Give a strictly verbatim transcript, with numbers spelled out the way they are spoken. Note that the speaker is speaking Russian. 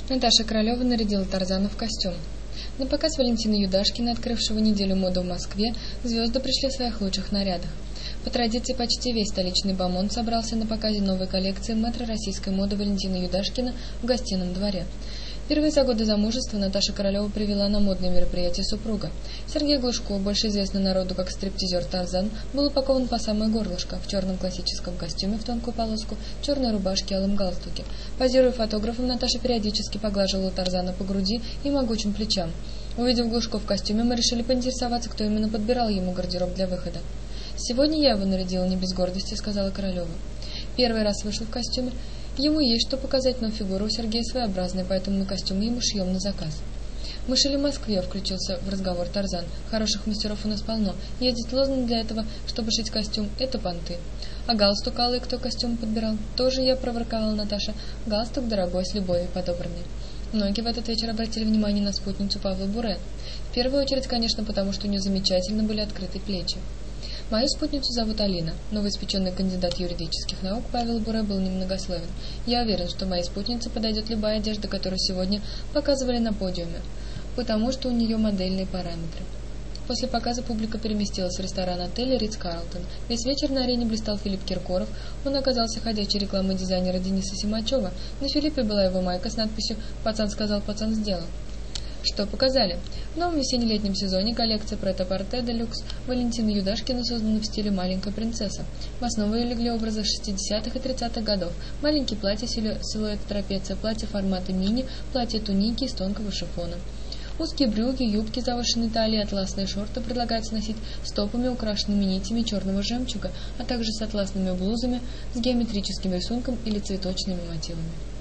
Наташа Королева нарядила Тарзана в костюм. На показ Валентины Юдашкиной, открывшего неделю моды в Москве, звезды пришли в своих лучших нарядах. По традиции, почти весь столичный бомонд собрался на показе новой коллекции мэтра российской моды Валентины Юдашкина в гостином дворе. Впервые за годы замужества Наташа Королева привела на модное мероприятие супруга. Сергей Глушко, больше известный народу как стриптизер Тарзан, был упакован по самое горлышко, в черном классическом костюме в тонкую полоску, черной рубашке и алом галстуке. Позируя фотографом, Наташа периодически поглаживала Тарзана по груди и могучим плечам. Увидев Глушко в костюме, мы решили поинтересоваться, кто именно подбирал ему гардероб для выхода. «Сегодня я его нарядила не без гордости», — сказала Королева. «Первый раз вышел в костюме. Ему есть что показать, но фигура у Сергея своеобразная, поэтому мы костюм ему шьем на заказ». «Мы шили в Москве», — включился в разговор Тарзан. «Хороших мастеров у нас полно. Есть лозунг для этого, чтобы шить костюм — это понты». «А галстук алый кто костюм подбирал?» «Тоже я», — проворковала Наташа. «Галстук дорогой, с любовью подобранный». Многие в этот вечер обратили внимание на спутницу Павла Буре. В первую очередь, конечно, потому что у нее замечательно были открыты плечи. Мою спутницу зовут Алина. Новоиспеченный кандидат юридических наук Павел Буре был немногословен. Я уверен, что моей спутнице подойдет любая одежда, которую сегодня показывали на подиуме, потому что у нее модельные параметры. После показа публика переместилась в ресторан отеля Ритц-Карлтон. Весь вечер на арене блистал Филипп Киркоров. Он оказался ходячей рекламой дизайнера Дениса Симачева. На Филиппе была его майка с надписью «Пацан сказал, пацан сделал». Что показали? В новом весенне-летнем сезоне коллекция Прет-а-Порте де Люкс Валентины Юдашкиной создана в стиле «Маленькая принцесса». В основу ее легли образы шестидесятых и тридцатых годов. Маленькие платья силуэт трапеция, платья формата мини, платья-туники из тонкого шифона. Узкие брюки, юбки завышенной талии, атласные шорты предлагается носить с топами, украшенными нитями черного жемчуга, а также с атласными блузами с геометрическим рисунком или цветочными мотивами.